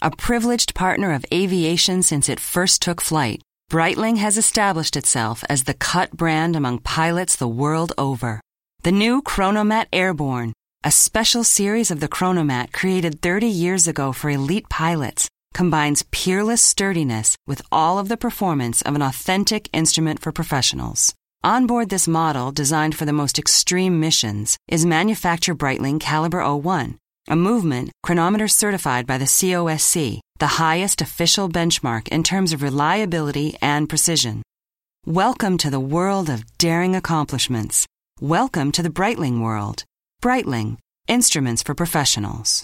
A privileged partner of aviation since it first took flight, Breitling has established itself as the cut brand among pilots the world over. The new Chronomat Airborne, a special series of the Chronomat created 30 years ago for elite pilots, combines peerless sturdiness with all of the performance of an authentic instrument for professionals. On board this model, designed for the most extreme missions, is manufacturer Breitling Caliber 01, a movement chronometer certified by the COSC, the highest official benchmark in terms of reliability and precision. Welcome to the world of daring accomplishments. Welcome to the Breitling world. Breitling, instruments for professionals.